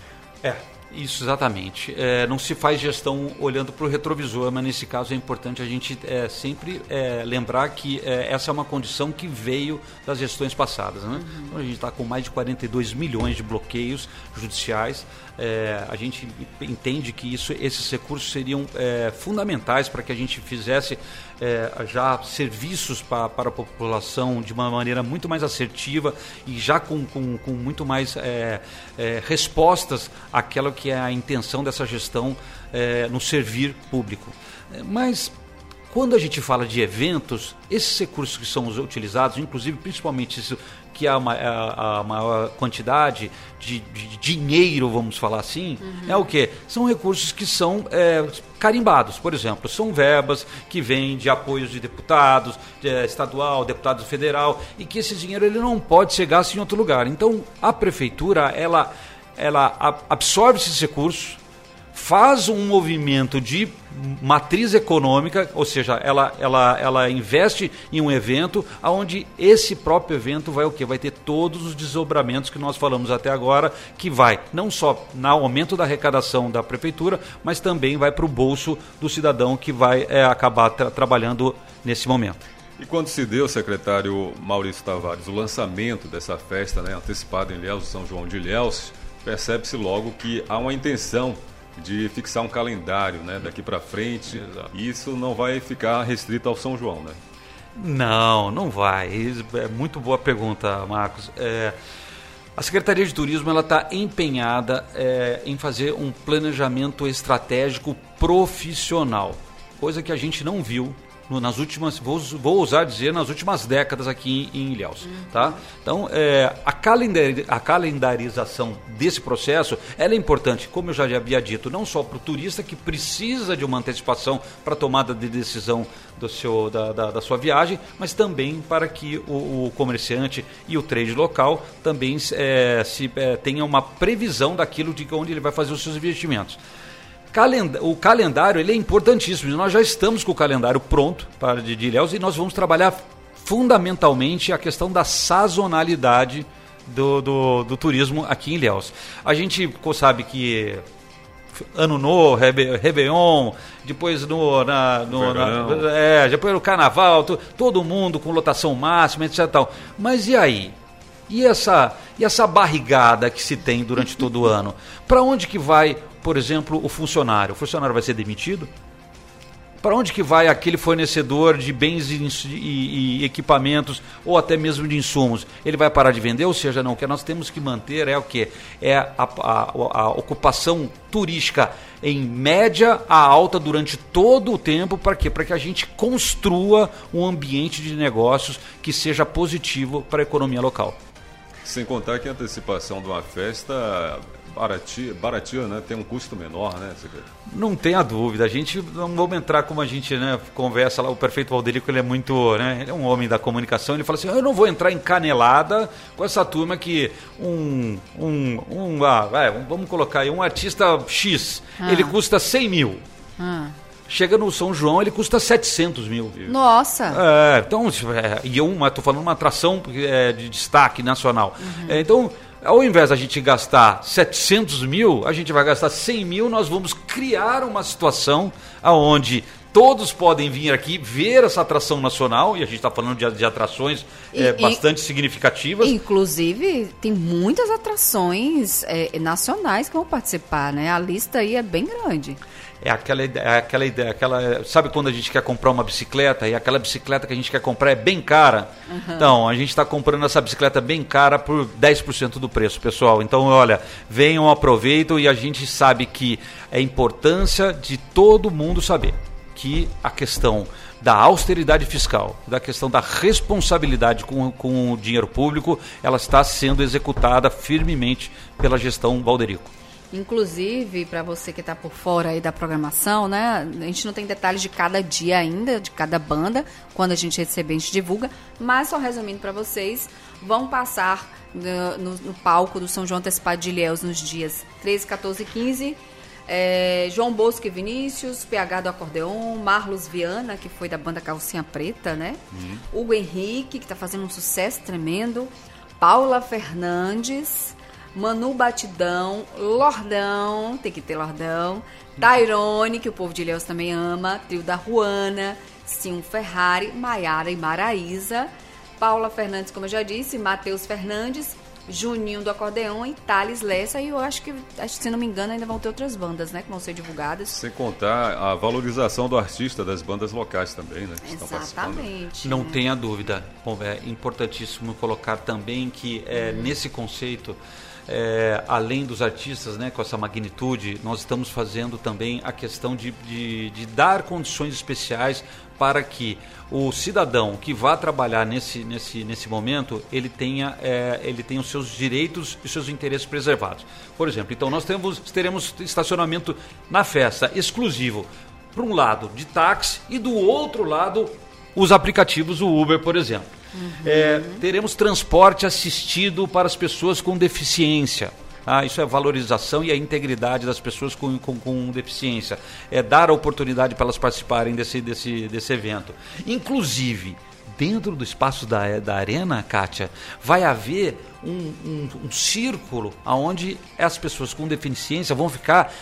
Isso, exatamente. Não se faz gestão olhando para o retrovisor, mas nesse caso é importante a gente sempre lembrar que essa é uma condição que veio das gestões passadas, né? Então, a gente está com mais de 42 milhões de bloqueios judiciais. A gente entende que esses recursos seriam fundamentais para que a gente fizesse já serviços para a população de uma maneira muito mais assertiva e já com muito mais respostas àquela que é a intenção dessa gestão no servir público. Mas quando a gente fala de eventos, esses recursos que são utilizados, inclusive principalmente isso, que é a maior quantidade de dinheiro, vamos falar assim, é o quê? São recursos que são carimbados, por exemplo, são verbas que vêm de apoios de deputados, estadual, deputado federal, e que esse dinheiro ele não pode ser gasto em outro lugar. Então, a prefeitura, ela absorve esses recursos, faz um movimento de matriz econômica, ou seja, ela investe em um evento onde esse próprio evento vai o quê? Vai ter todos os desdobramentos que nós falamos até agora, que vai não só no aumento da arrecadação da prefeitura, mas também vai para o bolso do cidadão que vai acabar trabalhando nesse momento. E quando se deu, secretário Maurício Tavares, o lançamento dessa festa, né, antecipada em Ilhéus, São João de Ilhéus, percebe-se logo que há uma intenção de fixar um calendário, né, daqui para frente. Exato. E isso não vai ficar restrito ao São João, né? Não vai. É muito boa pergunta, Marcos. A Secretaria de Turismo ela está empenhada em fazer um planejamento estratégico profissional, coisa que a gente não viu nas últimas, vou ousar dizer, nas últimas décadas aqui em Ilhéus. Tá? Então, a calendarização desse processo ela é importante, como eu já havia dito, não só para o turista que precisa de uma antecipação para a tomada de decisão da sua viagem, mas também para que o comerciante e o trade local também tenha uma previsão daquilo de onde ele vai fazer os seus investimentos. O calendário ele é importantíssimo. Nós já estamos com o calendário pronto de Ilhéus e nós vamos trabalhar fundamentalmente a questão da sazonalidade do turismo aqui em Ilhéus. A gente sabe que Ano Novo, Réveillon, depois depois no Carnaval, todo mundo com lotação máxima, etc. Tal. Mas e aí? E essa barrigada que se tem durante todo o ano? Para onde que vai, por exemplo, o funcionário? O funcionário vai ser demitido? Para onde que vai aquele fornecedor de bens e equipamentos ou até mesmo de insumos? Ele vai parar de vender? Ou seja, não, o que nós temos que manter é o quê? É a ocupação turística em média a alta durante todo o tempo. Para quê? Para que a gente construa um ambiente de negócios que seja positivo para a economia local. Sem contar que a antecipação de uma festa baratia, né? Tem um custo menor, né, secretário? Não tenha dúvida. A gente, não vamos entrar como a gente, né, conversa lá, o prefeito Valderico, ele é muito, né, ele é um homem da comunicação, ele fala assim, eu não vou entrar em canelada com essa turma que vamos colocar aí, um artista X, ele custa 100 mil. Chega no São João, ele custa 700 mil. Nossa! Então, estou falando uma atração de destaque nacional. Então, ao invés da gente gastar 700 mil, a gente vai gastar 100 mil, nós vamos criar uma situação onde todos podem vir aqui ver essa atração nacional, e a gente está falando de atrações bastante significativas. Inclusive, tem muitas atrações nacionais que vão participar, né? A lista aí é bem grande. É aquela ideia, sabe quando a gente quer comprar uma bicicleta e aquela bicicleta que a gente quer comprar é bem cara? Então, a gente está comprando essa bicicleta bem cara por 10% do preço, pessoal. Então, olha, venham, aproveitem, e a gente sabe que é a importância de todo mundo saber que a questão da austeridade fiscal, da questão da responsabilidade com o dinheiro público, ela está sendo executada firmemente pela gestão Valderico. Inclusive, para você que está por fora aí da programação, né? A gente não tem detalhes de cada dia ainda, de cada banda. Quando a gente receber, a gente divulga. Mas, só resumindo para vocês, vão passar no palco do São João Antecipado de Ilhéus nos dias 13, 14 e 15. João Bosco e Vinícius, PH do acordeon, Marlos Viana, que foi da banda Calcinha Preta, né? Hugo Henrique, que está fazendo um sucesso tremendo. Paula Fernandes, Manu Batidão, Lordão, tem que ter Lordão, Tairone, que o povo de Ilhéus também ama, Trio da Ruana, Sim Ferrari, Maiara e Maraísa, Paula Fernandes, como eu já disse, Matheus Fernandes, Juninho do acordeão e Thales Lessa, e eu acho que, se não me engano, ainda vão ter outras bandas, né, que vão ser divulgadas. Sem contar a valorização do artista, das bandas locais também, né? Que exatamente. Não tenha dúvida. Bom, é importantíssimo colocar também que nesse conceito, além dos artistas, né, com essa magnitude, nós estamos fazendo também a questão de dar condições especiais para que o cidadão que vá trabalhar nesse momento, ele tenha os seus direitos e os seus interesses preservados. Por exemplo, então nós teremos estacionamento na festa exclusivo, para um lado de táxi e do outro lado os aplicativos, o Uber, por exemplo. Teremos transporte assistido para as pessoas com deficiência. Isso é valorização e a integridade das pessoas com deficiência. Dar a oportunidade para elas participarem desse evento. Inclusive, dentro do espaço da arena, Kátia, vai haver um círculo onde as pessoas com deficiência vão ficar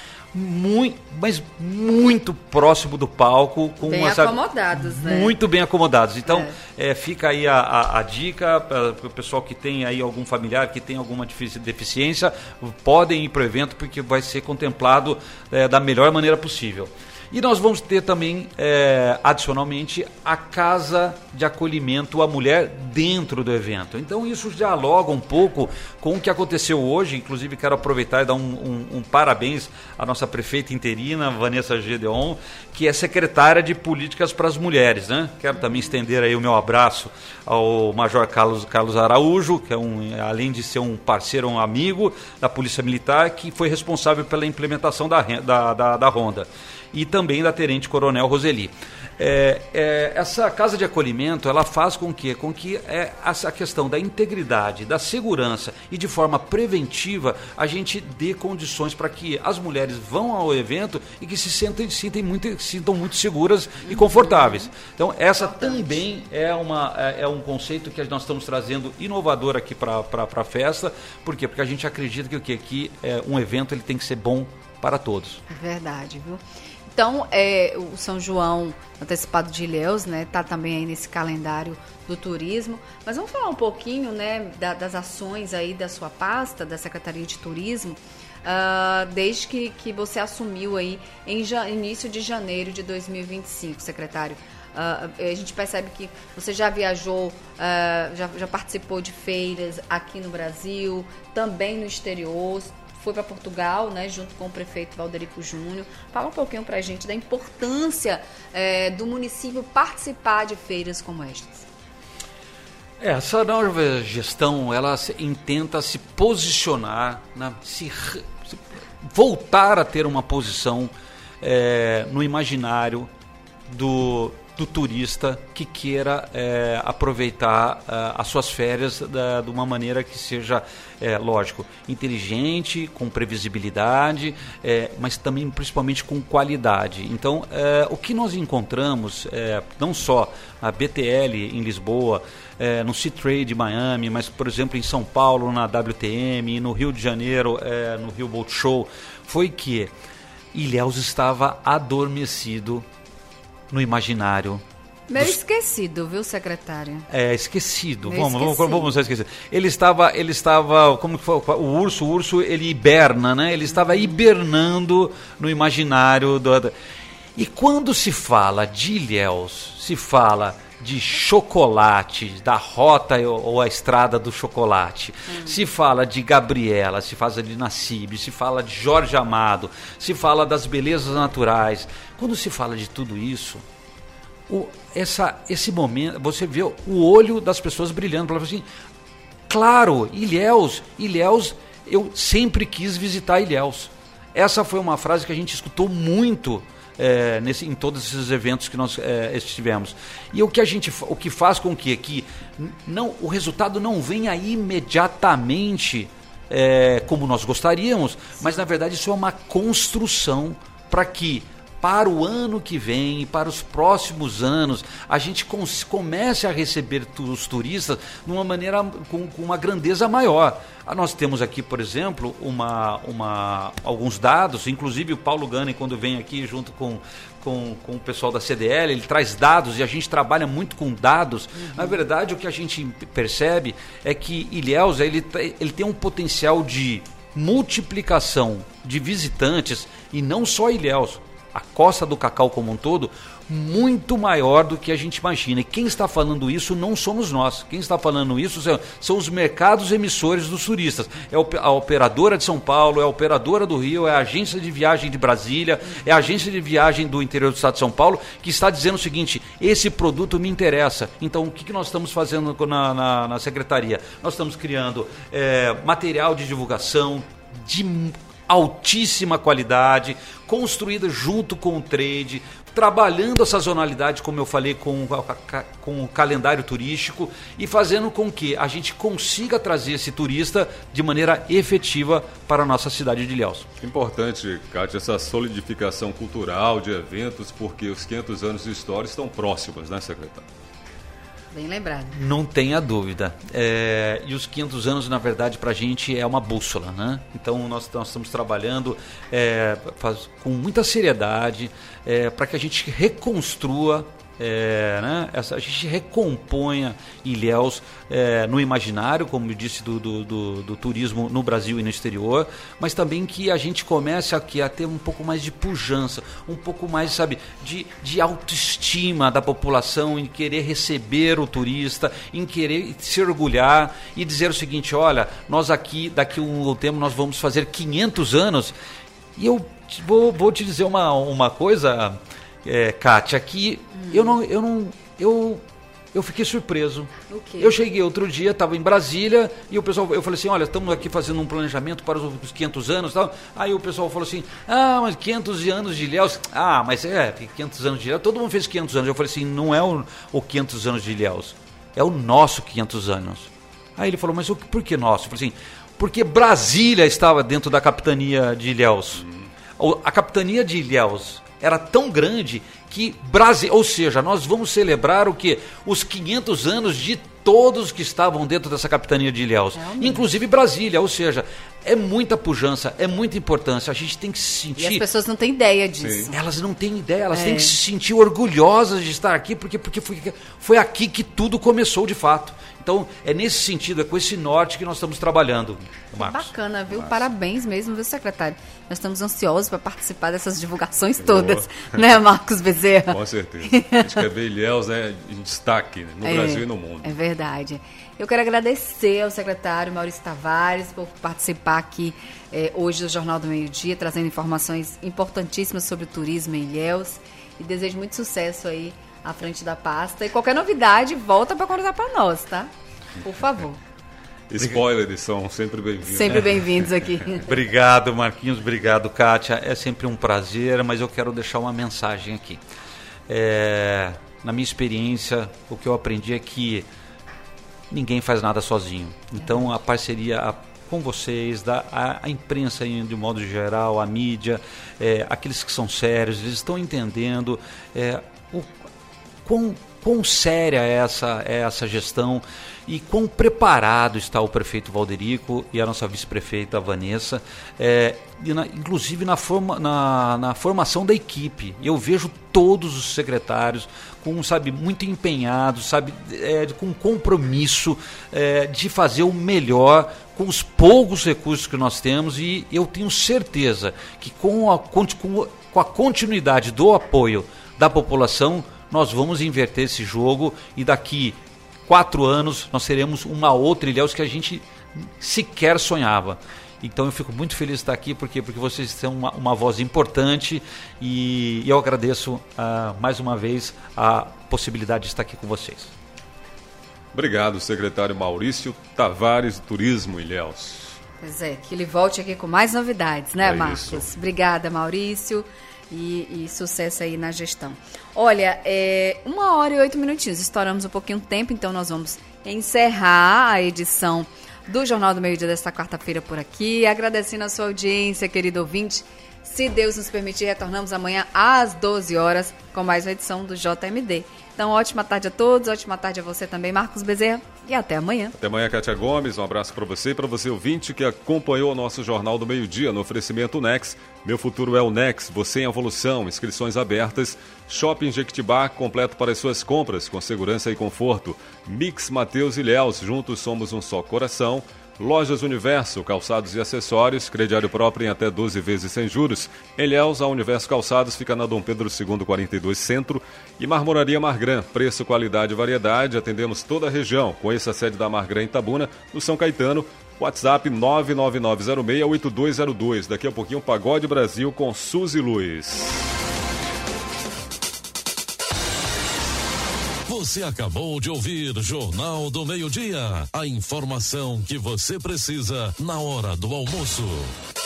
muito próximo do palco, bem acomodados, né? Muito bem acomodados. Então, fica aí a dica para o pessoal que tem aí algum familiar que tem alguma deficiência, podem ir para o evento porque vai ser contemplado da melhor maneira possível. E nós vamos ter também, adicionalmente, a casa de acolhimento à mulher dentro do evento. Então isso dialoga um pouco com o que aconteceu hoje. Inclusive quero aproveitar e dar um parabéns à nossa prefeita interina, Vanessa Gedeon, que é secretária de Políticas para as Mulheres, né? Quero também estender aí o meu abraço ao Major Carlos Araújo, que além de ser um parceiro, um amigo da Polícia Militar, que foi responsável pela implementação da ronda. e também da Tenente Coronel Roseli. Essa casa de acolhimento, ela faz com que essa questão da integridade, da segurança e de forma preventiva a gente dê condições para que as mulheres vão ao evento e que se sintam muito seguras e confortáveis. Então essa também é um conceito que nós estamos trazendo inovador aqui para a festa. Por quê? Porque a gente acredita que um evento ele tem que ser bom para todos. É verdade, viu? Então, o São João Antecipado de Ilhéus, né, tá também aí nesse calendário do turismo. Mas vamos falar um pouquinho, né, das ações aí da sua pasta, da Secretaria de Turismo, desde que você assumiu aí em início de janeiro de 2025, secretário. A gente percebe que você já viajou, já participou de feiras aqui no Brasil, também no exterior, foi para Portugal, né, junto com o prefeito Valderico Júnior. Fala um pouquinho para a gente da importância do município participar de feiras como estas. Essa nova gestão, ela intenta se posicionar, né, voltar a ter uma posição no imaginário do turista que queira aproveitar as suas férias de uma maneira que seja, lógico, inteligente, com previsibilidade, mas também principalmente com qualidade. Então, o que nós encontramos, não só a BTL em Lisboa, no Sea Trade Miami, mas, por exemplo, em São Paulo, na WTM, no Rio de Janeiro, no Rio Boat Show, foi que Ilhéus estava adormecido no imaginário. Meio esquecido, viu, secretária? Esquecido. Vamos esquecer. Ele estava, como que foi? O urso, ele hiberna, né? Ele estava hibernando no imaginário E quando se fala de Ilhéus, se fala de chocolate, da rota ou a estrada do chocolate, se fala de Gabriela, se fala de Nassib, se fala de Jorge Amado, se fala das belezas naturais. Quando se fala de tudo isso, esse momento, você vê o olho das pessoas brilhando, falando assim, claro, Ilhéus, eu sempre quis visitar Ilhéus. Essa foi uma frase que a gente escutou muito em todos esses eventos que nós estivemos. E o que faz com que o resultado não venha imediatamente como nós gostaríamos, mas na verdade isso é uma construção para que para o ano que vem, para os próximos anos, a gente comece a receber os turistas de uma maneira com uma grandeza maior. Nós temos aqui, por exemplo, alguns dados, inclusive o Paulo Gani, quando vem aqui junto com o pessoal da CDL, ele traz dados e a gente trabalha muito com dados. Na verdade, o que a gente percebe é que Ilhéus ele tem um potencial de multiplicação de visitantes, e não só Ilhéus, a Costa do Cacau como um todo, muito maior do que a gente imagina. E quem está falando isso não somos nós. Quem está falando isso são os mercados emissores dos turistas. É a operadora de São Paulo, é a operadora do Rio, é a agência de viagem de Brasília, é a agência de viagem do interior do estado de São Paulo, que está dizendo o seguinte: esse produto me interessa. Então, o que nós estamos fazendo na secretaria? Nós estamos criando material de divulgação de altíssima qualidade, construída junto com o trade, trabalhando a sazonalidade, como eu falei, com o calendário turístico, e fazendo com que a gente consiga trazer esse turista de maneira efetiva para a nossa cidade de Ilhéus. Importante, Kátia, essa solidificação cultural de eventos, porque os 500 anos de história estão próximos, né, secretário? Bem lembrado. Não tenha dúvida. E os 500 anos, na verdade, para a gente é uma bússola, né? Então, nós estamos trabalhando com muita seriedade para que a gente reconstrua, né? A gente recomponha Ilhéus no imaginário, como eu disse, do turismo no Brasil e no exterior, mas também que a gente comece aqui a ter um pouco mais de pujança, um pouco mais, de autoestima da população, em querer receber o turista, em querer se orgulhar e dizer o seguinte: olha, nós aqui, daqui a um tempo, nós vamos fazer 500 anos, e eu vou te dizer uma coisa, Kátia, que eu Eu fiquei surpreso. O quê? Eu cheguei outro dia, estava em Brasília, e o pessoal, eu falei assim, olha, estamos aqui fazendo um planejamento para os 500 anos e tal. Aí o pessoal falou assim, mas 500 anos de Ilhéus. Mas 500 anos de Ilhéus, todo mundo fez 500 anos. Eu falei assim, não é o 500 anos de Ilhéus, é o nosso 500 anos. Aí ele falou, mas por que nosso? Eu falei assim, porque Brasília estava dentro da capitania de Ilhéus. A capitania de Ilhéus era tão grande que ou seja, nós vamos celebrar o quê? Os 500 anos de todos que estavam dentro dessa capitania de Ilhéus, inclusive Brasília, ou seja, é muita pujança, é muita importância, a gente tem que se sentir... E as pessoas não têm ideia disso. Sim. Elas não têm ideia, elas têm que se sentir orgulhosas de estar aqui, porque foi aqui que tudo começou de fato. Então, é nesse sentido, é com esse norte que nós estamos trabalhando, Marcos. Bacana, viu? Parabéns mesmo, viu, secretário? Nós estamos ansiosos para participar dessas divulgações todas, né, Marcos Bezerra? Com certeza. A gente quer ver Ilhéus, né, em destaque, né, no Brasil e no mundo. É verdade. Eu quero agradecer ao secretário Maurício Tavares por participar aqui hoje do Jornal do Meio-Dia, trazendo informações importantíssimas sobre o turismo em Ilhéus. E desejo muito sucesso aí à frente da pasta. E qualquer novidade, volta para contar para nós, tá? Por favor. Spoilers são sempre bem-vindos. Sempre bem-vindos aqui. Obrigado, Marquinhos. Obrigado, Kátia. É sempre um prazer, mas eu quero deixar uma mensagem aqui. Na minha experiência, o que eu aprendi é que ninguém faz nada sozinho. Então, a parceria com vocês, a imprensa de modo geral, a mídia, aqueles que são sérios, eles estão entendendo quão séria é essa gestão e quão preparado está o prefeito Valderico e a nossa vice-prefeita Vanessa, inclusive na formação da equipe. Eu vejo todos os secretários muito empenhados, com compromisso de fazer o melhor com os poucos recursos que nós temos, e eu tenho certeza que com a continuidade do apoio da população, nós vamos inverter esse jogo e daqui 4 anos nós teremos uma outra Ilhéus que a gente sequer sonhava. Então eu fico muito feliz de estar aqui porque vocês são uma voz importante e eu agradeço mais uma vez a possibilidade de estar aqui com vocês. Obrigado, secretário Maurício Tavares, Turismo Ilhéus. Pois é, que ele volte aqui com mais novidades, né, Marcos? Isso. Obrigada, Maurício. E sucesso aí na gestão. Olha, 1h08, estouramos um pouquinho o tempo, então nós vamos encerrar a edição do Jornal do Meio-Dia desta quarta-feira por aqui, agradecendo a sua audiência, querido ouvinte. Se Deus nos permitir, retornamos amanhã às 12 horas com mais uma edição do JMD. Então, ótima tarde a todos, ótima tarde a você também, Marcos Bezerra, e até amanhã. Até amanhã, Kátia Gomes, um abraço para você e para você ouvinte que acompanhou o nosso Jornal do Meio-Dia no oferecimento Nex. Meu futuro é o Nex, você em evolução, inscrições abertas. Shopping Jequitibá, completo para as suas compras, com segurança e conforto. Mix Mateus Ilhéus, juntos somos um só coração. Lojas Universo, calçados e acessórios, crediário próprio em até 12 vezes sem juros. Ilhéus, a Universo Calçados, fica na Dom Pedro II, 42 Centro. E Marmoraria Margran, preço, qualidade e variedade, atendemos toda a região. Conheça a sede da Margran em Itabuna, no São Caetano. WhatsApp 99906-8202. Daqui a pouquinho, Pagode Brasil com Suzy Luiz. Você acabou de ouvir Jornal do Meio-Dia. A informação que você precisa na hora do almoço.